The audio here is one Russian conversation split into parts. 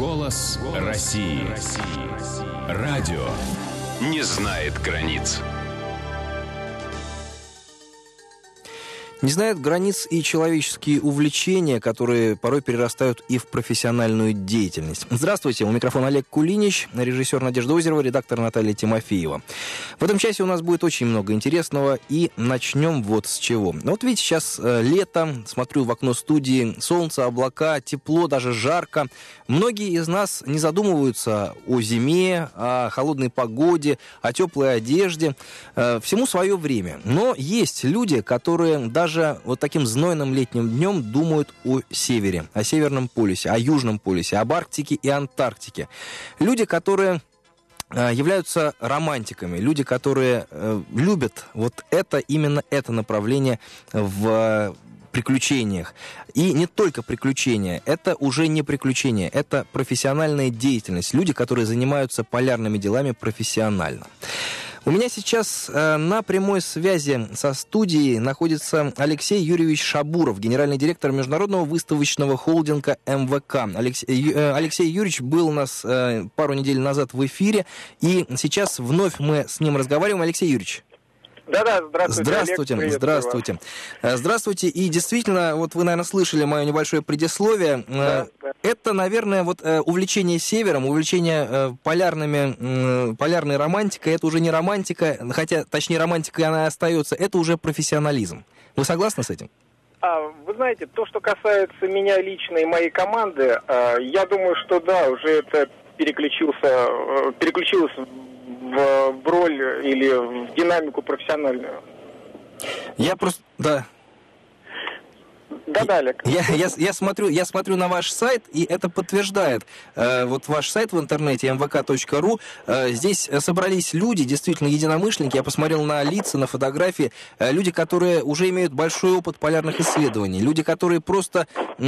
Голос России. Радио не знает границ. Не знают границ и человеческие увлечения, которые порой перерастают и в профессиональную деятельность. Здравствуйте, у микрофона Олег Кулинич, режиссер Надежда Озерова, редактор Наталья Тимофеева. В этом часе у нас будет очень много интересного, и начнем вот с чего. Вот видите, сейчас лето, смотрю в окно студии, солнце, облака, тепло, даже жарко. Многие из нас не задумываются о зиме, о холодной погоде, о теплой одежде. Всему свое время. Но есть люди, которые даже вот таким знойным летним днем думают о севере, о Северном полюсе, о Южном полюсе, об Арктике и Антарктике. Люди, которые являются романтиками, люди, которые любят вот это, именно это направление в приключениях. И не только приключения, это уже не приключения, это профессиональная деятельность. Люди, которые занимаются полярными делами профессионально. У меня сейчас на прямой связи со студией находится Алексей Юрьевич Шабуров, генеральный директор международного выставочного холдинга МВК. Алексей Юрьевич был у нас пару недель назад в эфире, и сейчас вновь мы с ним разговариваем. Алексей Юрьевич. Да-да, здравствуйте. Олег, здравствуйте. Здравствуйте. И действительно, вот вы, наверное, слышали мое небольшое предисловие. Да. Это, наверное, вот увлечение севером, увлечение полярной романтикой, это уже не романтика, хотя, точнее, романтика она остается, это уже профессионализм. Вы согласны с этим? Вы знаете, то, что касается меня лично и моей команды, я думаю, что да, уже это переключилось в роль или в динамику профессиональную. Я просто... Да. Да, Олег. Я смотрю на ваш сайт, и это подтверждает. Вот ваш сайт в интернете mvk.ru. Здесь собрались люди, действительно единомышленники. Я посмотрел на лица, на фотографии. Люди, которые уже имеют большой опыт полярных исследований. Люди, которые просто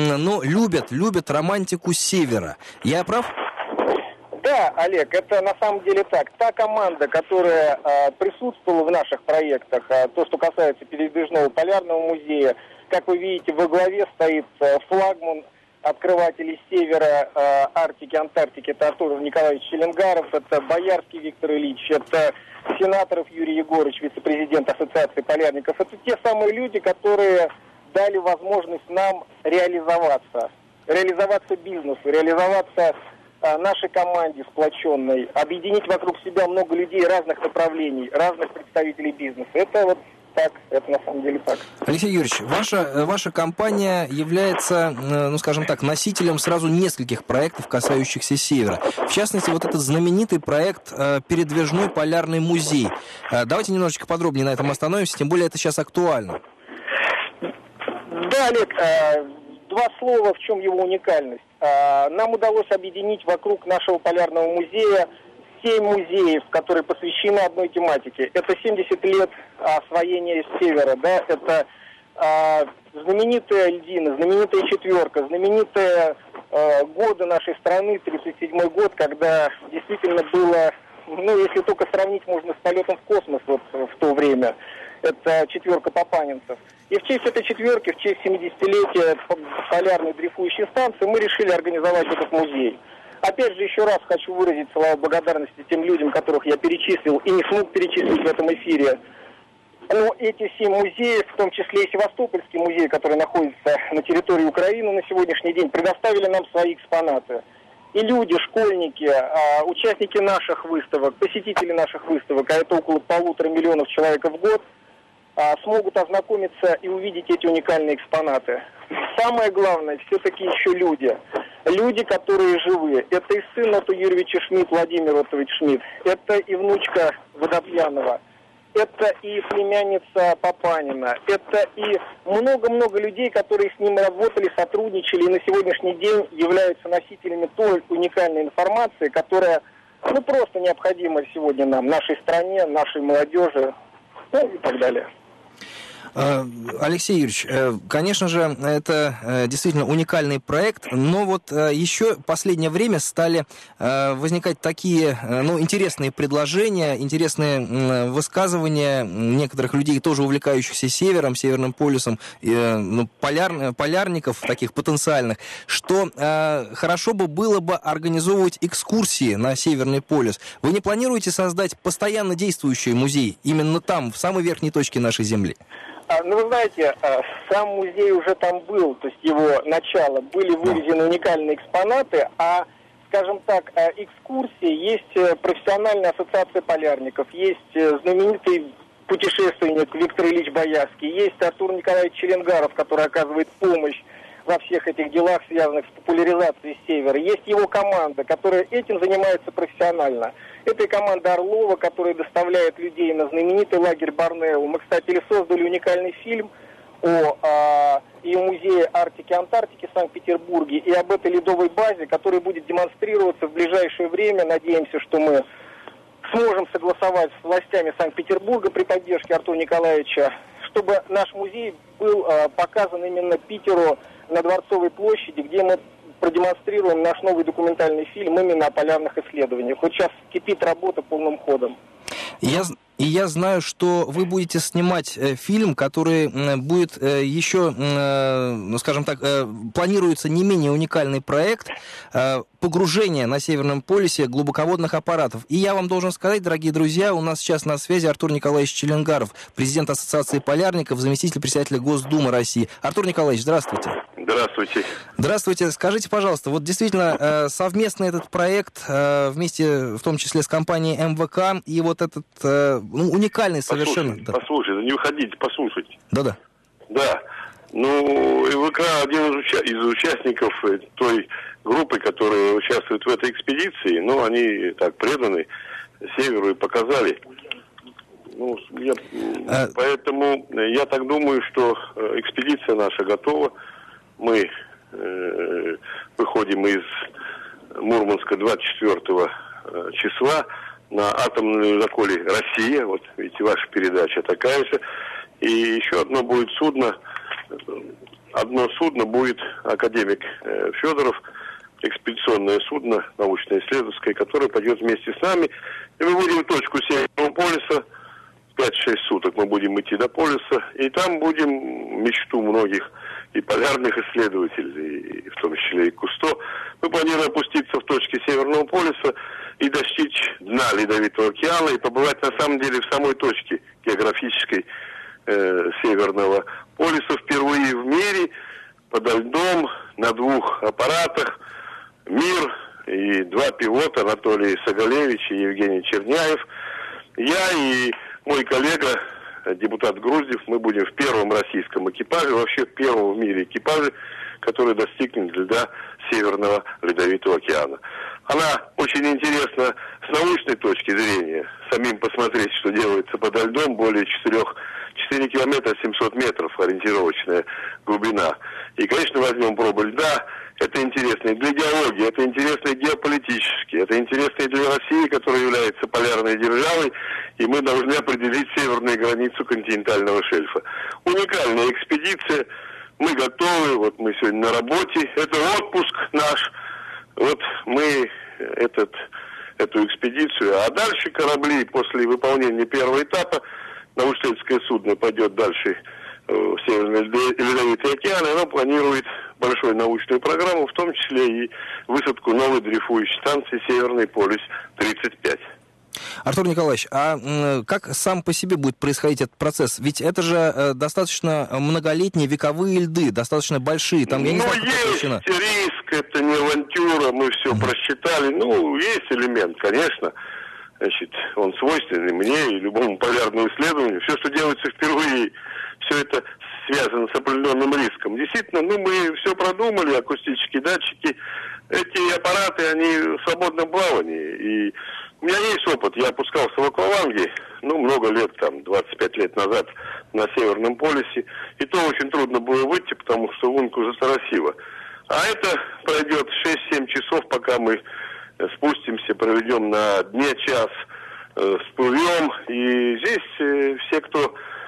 любят романтику севера. Я прав? Да, Олег, это на самом деле так. Та команда, которая присутствовала в наших проектах, то, что касается передвижного полярного музея, как вы видите, во главе стоит флагман открывателей севера, Арктики, Антарктики, это Артур Николаевич Челенгаров, это Боярский Виктор Ильич, это Сенаторов Юрий Егорович, вице-президент Ассоциации полярников. Это те самые люди, которые дали возможность нам реализоваться бизнесу, реализоваться нашей команде сплоченной, объединить вокруг себя много людей разных направлений, разных представителей бизнеса. Это вот так, это на самом деле так. Алексей Юрьевич, ваша компания является, скажем так, носителем сразу нескольких проектов, касающихся севера. В частности, вот этот знаменитый проект «Передвижной полярный музей». Давайте немножечко подробнее на этом остановимся, тем более это сейчас актуально. Да, Олег, два слова, в чем его уникальность. Нам удалось объединить вокруг нашего полярного музея 7 музеев, которые посвящены одной тематике. Это 70 лет освоения севера, да, это знаменитая льдина, знаменитая четверка, знаменитые годы нашей страны, 37-й год, когда действительно было, если только сравнить можно с полетом в космос вот в то время, это четверка папанинцев. И в честь этой четверки, в честь 70-летия полярной дрейфующей станции мы решили организовать этот музей. Опять же, еще раз хочу выразить слова благодарности тем людям, которых я перечислил и не смог перечислить в этом эфире. Но эти 7 музеев, в том числе и Севастопольский музей, который находится на территории Украины на сегодняшний день, предоставили нам свои экспонаты. И люди, школьники, участники наших выставок, посетители наших выставок, а это около 1,5 миллиона человек в год, смогут ознакомиться и увидеть эти уникальные экспонаты. Самое главное, все-таки еще люди. Люди, которые живые. Это и сын Отто Юрьевича Шмидт, Владимир Оттович Шмидт. Это и внучка Водопьянова. Это и племянница Папанина. Это и много-много людей, которые с ним работали, сотрудничали и на сегодняшний день являются носителями той уникальной информации, которая просто необходима сегодня нам, нашей стране, нашей молодежи, и так далее. Алексей Юрьевич, конечно же, это действительно уникальный проект, но вот еще в последнее время стали возникать такие, интересные предложения, интересные высказывания некоторых людей, тоже увлекающихся Северным полюсом, полярников таких потенциальных, что хорошо бы было бы организовывать экскурсии на Северный полюс. Вы не планируете создать постоянно действующий музей именно там, в самой верхней точке нашей Земли? Вы знаете, сам музей уже там был, то есть его начало, были вывезены уникальные экспонаты, скажем так, экскурсии, есть профессиональная ассоциация полярников, есть знаменитый путешественник Виктор Ильич Боярский, есть Артур Николаевич Челенгаров, который оказывает помощь во всех этих делах, связанных с популяризацией Севера. Есть его команда, которая этим занимается профессионально. Это и команда Орлова, которая доставляет людей на знаменитый лагерь Борнео. Мы, кстати, создали уникальный фильм о музее Арктики и Антарктики в Санкт-Петербурге и об этой ледовой базе, которая будет демонстрироваться в ближайшее время. Надеемся, что мы сможем согласовать с властями Санкт-Петербурга при поддержке Артура Николаевича, чтобы наш музей был показан именно Питеру на Дворцовой площади, где мы продемонстрируем наш новый документальный фильм именно о полярных исследованиях. Вот сейчас кипит работа полным ходом. Я знаю, что вы будете снимать фильм, который будет еще, скажем так, планируется не менее уникальный проект погружения на Северном полюсе глубоководных аппаратов. И я вам должен сказать, дорогие друзья, у нас сейчас на связи Артур Николаевич Челенгаров, президент Ассоциации полярников, заместитель председателя Госдумы России. Артур Николаевич, здравствуйте. Здравствуйте. Здравствуйте. Скажите, пожалуйста, вот действительно совместный этот проект вместе, в том числе с компанией МВК, и вот этот уникальный совершенно... Послушайте, не выходите, послушайте. Да. Да. МВК один из участников той группы, которая участвует в этой экспедиции, они так преданы Северу и показали. Поэтому я так думаю, что экспедиция наша готова. Мы выходим из Мурманска 24 числа на атомном ледоколе «Россия». Вот видите, ваша передача такая же. И еще одно будет судно. Одно судно будет академик Федоров, экспедиционное судно научно-исследовательское, которое пойдет вместе с нами. И мы будем в точку Северного полюса. 5-6 суток мы будем идти до полюса. И там будем мечту многих и полярных исследователей, и в том числе и Кусто. Мы планируем опуститься в точке Северного полюса и достичь дна Ледовитого океана и побывать на самом деле в самой точке географической Северного полюса впервые в мире подо льдом на 2 аппаратах «Мир» и 2 пилота Анатолий Сагалевич и Евгений Черняев. Я и мой коллега, депутат Груздев, мы будем в первом российском экипаже, вообще в первом в мире экипаже, который достигнет льда Северного Ледовитого океана. Она очень интересна с научной точки зрения. Самим посмотреть, что делается подо льдом, более 4 километра 700 метров ориентировочная глубина. И, конечно, возьмем пробы льда. Это интересно и для геологии, это интересно и геополитически, это интересно и для России, которая является полярной державой, и мы должны определить северную границу континентального шельфа. Уникальная экспедиция, мы готовы, вот мы сегодня на работе, это отпуск наш, вот мы эту экспедицию, а дальше корабли после выполнения первого этапа, научно-исследовательское судно пойдет дальше в Северный Ледовитый океан, и оно планирует большую научную программу, в том числе и высадку новой дрейфующей станции «Северный полюс-35». Артур Николаевич, а как сам по себе будет происходить этот процесс? Ведь это же достаточно многолетние вековые льды, достаточно большие. Там, я не знаю, есть риск, это не авантюра, мы все просчитали. Есть элемент, конечно. Значит, он свойственный мне и любому полярному исследованию. Все, что делается впервые, все это связано с определенным риском. Действительно, мы все продумали, акустические датчики. Эти аппараты, они в свободном плавании. И у меня есть опыт. Я опускался в акваланге, много лет, 25 лет назад на Северном полюсе. И то очень трудно было выйти, потому что лунка уже соросила. А это пройдет 6-7 часов, пока мы спустимся, проведем на дне час, всплывем. И здесь все, кто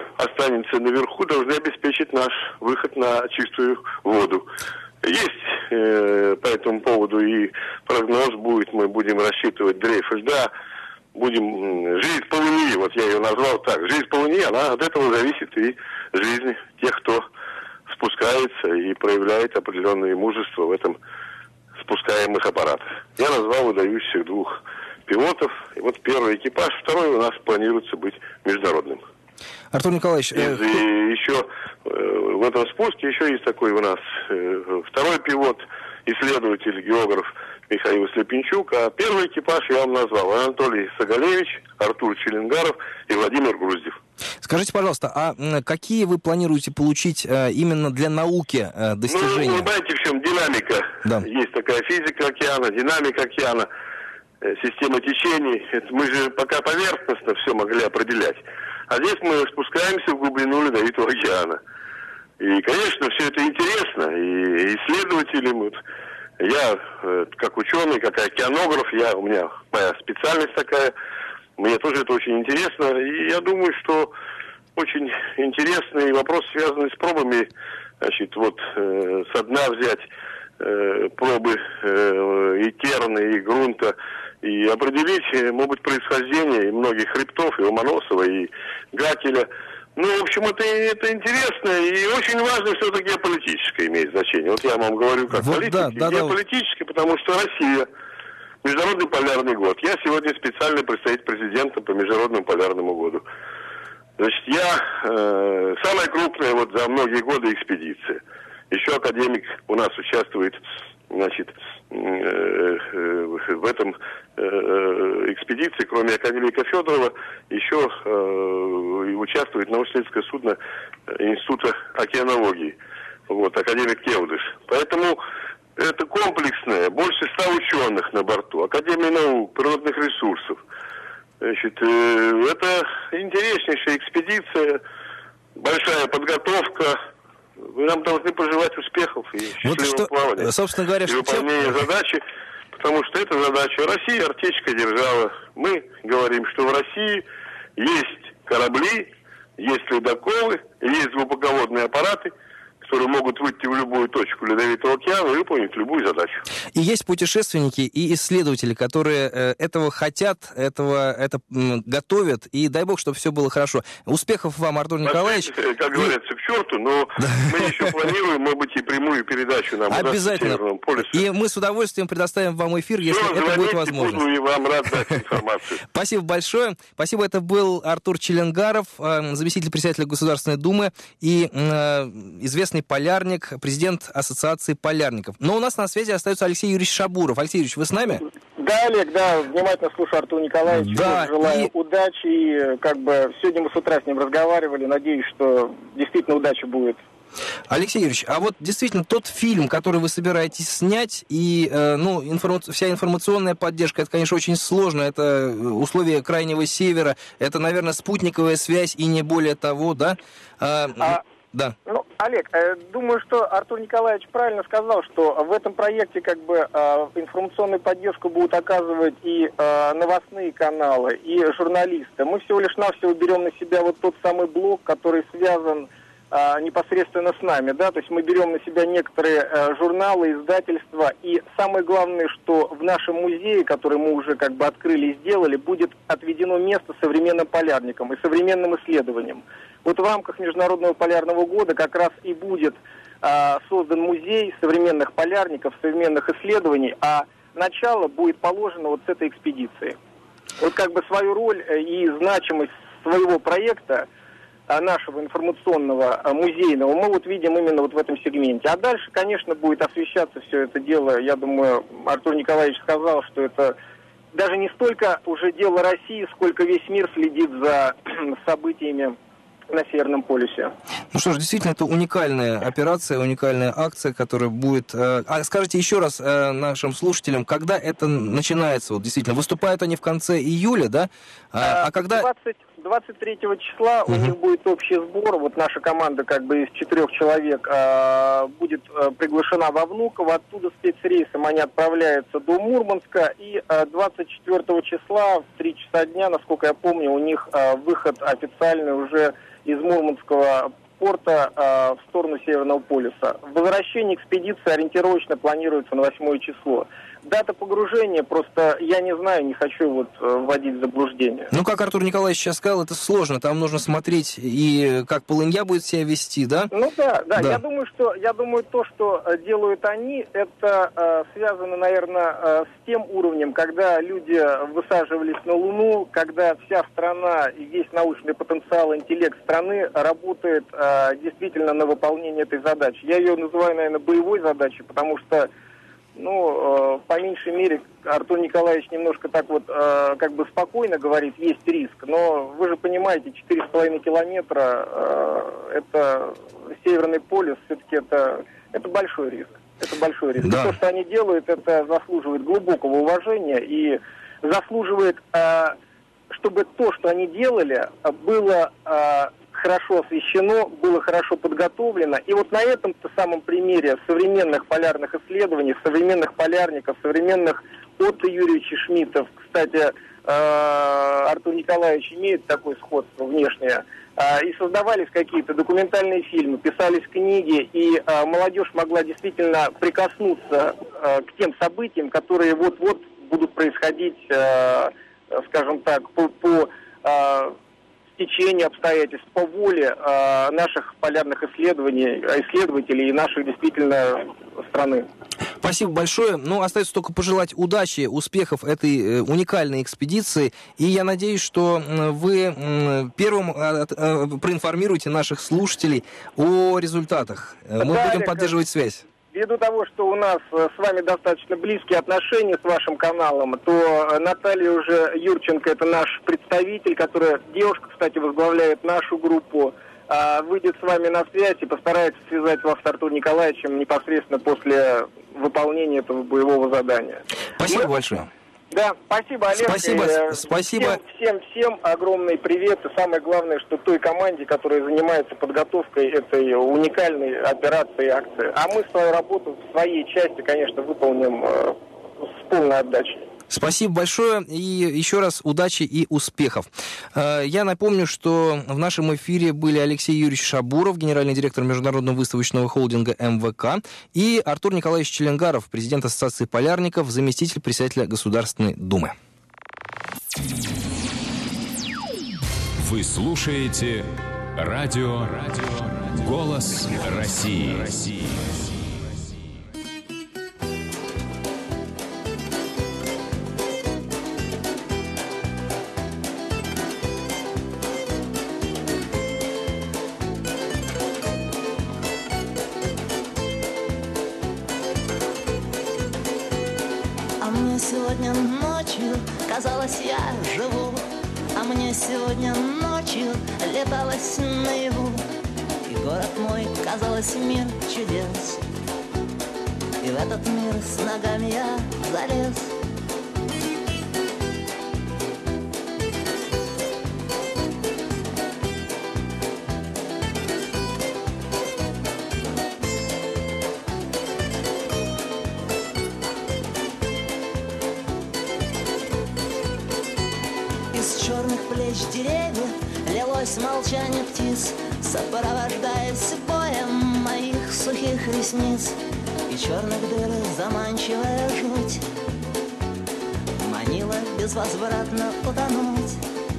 останется наверху, должны обеспечить наш выход на чистую воду. Есть по этому поводу и прогноз будет, мы будем рассчитывать дрейф льда, будем жизнь по Луне, вот я ее назвал так, жизнь по Луне, она от этого зависит и жизнь тех, кто спускается и проявляет определенное мужество в этом спускаемых аппаратах. Я назвал выдающихся 2 пилотов, и вот первый экипаж, второй у нас планируется быть международным. Артур Николаевич... И еще в этом спуске еще есть такой у нас второй пилот, исследователь, географ Михаил Слепенчук, а первый экипаж я вам назвал: Анатолий Сагалевич, Артур Челенгаров и Владимир Груздев. Скажите, пожалуйста, а какие вы планируете получить именно для науки достижения? Ну, вы знаете, в чем динамика? Да. Есть такая физика океана, динамика океана, система течений. Это мы же пока поверхностно все могли определять. А здесь мы спускаемся в глубину Ледовитого океана. И, конечно, все это интересно. И исследователям, вот, я как ученый, как океанограф, у меня моя специальность такая, мне тоже это очень интересно. И я думаю, что очень интересный вопрос, связанный с пробами, значит, вот со дна взять пробы и керна, и грунта, и определить, может быть, происхождение и многих хребтов, и Ломоносова, и Гакеля. Ну, в общем, это интересно, и очень важно все-таки геополитическое имеет значение. Вот я вам говорю как вот политик, геополитическое, потому что Россия, Международный полярный год. Я сегодня специальный представитель президента по Международному полярному году. Значит, я самая крупная вот за многие годы экспедиция. Еще академик у нас участвует, значит, в этом экспедиции, кроме академика Федорова, еще участвует научно-исследовательское судно Института океанологии, вот, академик Келдыш. Поэтому это комплексное, больше 100 ученых на борту, Академия наук, природных ресурсов. Значит, это интереснейшая экспедиция, большая подготовка. Вы нам должны пожелать успехов и счастливого плавания, собственно говоря, и выполнения задачи, потому что это задача России, артельская держава. Мы говорим, что в России есть корабли, есть ледоколы, есть глубоководные аппараты, которые могут выйти в любую точку Ледовитого океана и выполнить любую задачу. И есть путешественники и исследователи, которые этого хотят, это готовят, и дай бог, чтобы все было хорошо. Успехов вам, Артур Николаевич. Как говорится, к черту, но мы еще планируем, может быть, и прямую передачу нам обязательно. Северному полюсу. И мы с удовольствием предоставим вам эфир, если это будет возможно. Буду и вам рад дать информацию. Спасибо большое. Спасибо, это был Артур Челенгаров, заместитель председателя Государственной Думы и известный полярник, президент Ассоциации полярников. Но у нас на связи остается Алексей Юрьевич Шабуров. Алексей Юрьевич, вы с нами? Да, Олег, да, внимательно слушаю Артура Николаевича. Да, желаю удачи. И как бы сегодня мы с утра с ним разговаривали. Надеюсь, что действительно удача будет. Алексей Юрьевич, а вот действительно тот фильм, который вы собираетесь снять, и вся информационная поддержка, это, конечно, очень сложно, это условия Крайнего Севера, это, наверное, спутниковая связь и не более того, да? Да. Ну, Олег, думаю, что Артур Николаевич правильно сказал, что в этом проекте как бы информационную поддержку будут оказывать и новостные каналы, и журналисты. Мы всего лишь навсего берем на себя вот тот самый блок, который связан непосредственно с нами, да, то есть мы берем на себя некоторые журналы, издательства, и самое главное, что в нашем музее, который мы уже как бы открыли и сделали, будет отведено место современным полярникам и современным исследованиям. Вот в рамках Международного полярного года как раз и будет создан музей современных полярников, современных исследований, а начало будет положено вот с этой экспедиции. Вот как бы свою роль и значимость своего проекта, нашего информационного, музейного, мы вот видим именно вот в этом сегменте. А дальше, конечно, будет освещаться все это дело. Я думаю, Артур Николаевич сказал, что это даже не столько уже дело России, сколько весь мир следит за событиями на Северном полюсе. Ну что ж, действительно, это уникальная операция, уникальная акция, которая будет... скажите еще раз нашим слушателям, когда это начинается? Вот действительно, выступают они в конце июля, да? Когда... 23 числа у них будет общий сбор. Вот наша команда как бы из 4 человек будет приглашена во Внуково. Оттуда спецрейсом они отправляются до Мурманска. И 24 числа в 3 часа дня, насколько я помню, у них выход официальный уже из Мурманского порта в сторону Северного полюса. Возвращение экспедиции ориентировочно планируется на 8 число. Дата погружения, просто я не знаю, не хочу вот вводить в заблуждение. Ну, как Артур Николаевич сейчас сказал, это сложно. Там нужно смотреть и как полынья будет себя вести, да? Ну да. Я думаю, то, что делают они, это связано, наверное, с тем уровнем, когда люди высаживались на Луну, когда вся страна и весь научный потенциал, интеллект страны работает действительно на выполнение этой задачи. Я ее называю, наверное, боевой задачей, потому что по меньшей мере, Артур Николаевич немножко так вот, как бы спокойно говорит, есть риск. Но вы же понимаете, 4,5 километра, это Северный полюс, все-таки это большой риск. Это большой риск. Да. И то, что они делают, это заслуживает глубокого уважения и заслуживает, чтобы то, что они делали, было хорошо освещено, было хорошо подготовлено. И вот на этом-то самом примере современных полярных исследований, современных полярников, современных Отто Юрьевича Шмидтов, кстати, Артур Николаевич имеет такое сходство внешнее, и создавались какие-то документальные фильмы, писались книги, и молодежь могла действительно прикоснуться к тем событиям, которые вот-вот будут происходить, скажем так, по течение обстоятельств, по воле наших полярных исследователей и нашей действительно страны. Спасибо большое. Остается только пожелать удачи, успехов этой уникальной экспедиции. И я надеюсь, что вы первым проинформируете наших слушателей о результатах. Мы будем поддерживать связь. Ввиду того, что у нас с вами достаточно близкие отношения с вашим каналом, то Наталья уже Юрченко, это наш представитель, которая, девушка, кстати, возглавляет нашу группу, выйдет с вами на связь и постарается связать вас с Артуром Николаевичем непосредственно после выполнения этого боевого задания. Спасибо большое. Да, спасибо, Олег. Спасибо. Всем огромный привет. И самое главное, что той команде, которая занимается подготовкой этой уникальной операции и акции. А мы свою работу в своей части, конечно, выполним с полной отдачей. Спасибо большое и еще раз удачи и успехов. Я напомню, что в нашем эфире были Алексей Юрьевич Шабуров, генеральный директор Международного выставочного холдинга МВК, и Артур Николаевич Челенгаров, президент Ассоциации полярников, заместитель председателя Государственной Думы. Вы слушаете радио «Голос России». Сегодня ночью казалось, я живу, а мне сегодня ночью леталось наяву. И город мой, казалось, мир чудес, и в этот мир с ногами я залез. Деревьев лилось молчание птиц, сопровождаясь боем моих сухих ресниц. И черных дыр заманчивая жуть манила безвозвратно утонуть.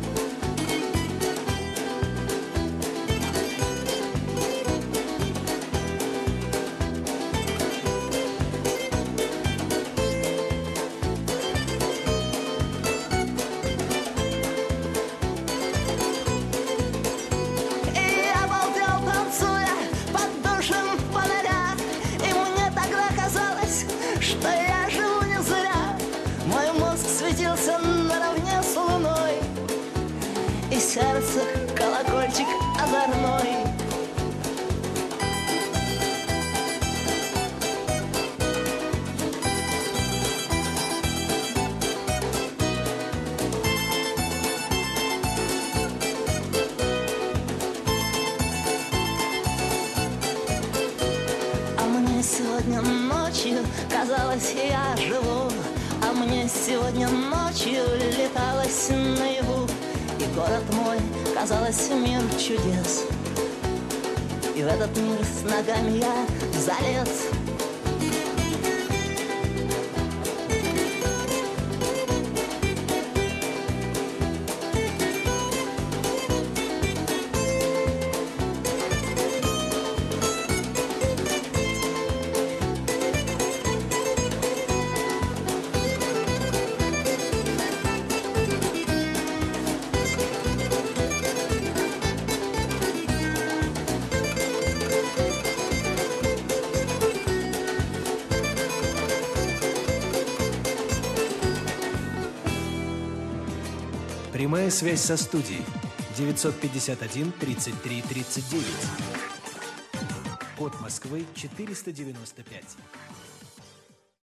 Сердце колокольчик озорной. ночью казалось, я живу, а мне сегодня ночью леталось наяву. И город мой, казалось, мир чудес, и в этот мир с ногами я залез. Прямая связь со студией 951 33 39. Код Москвы 495.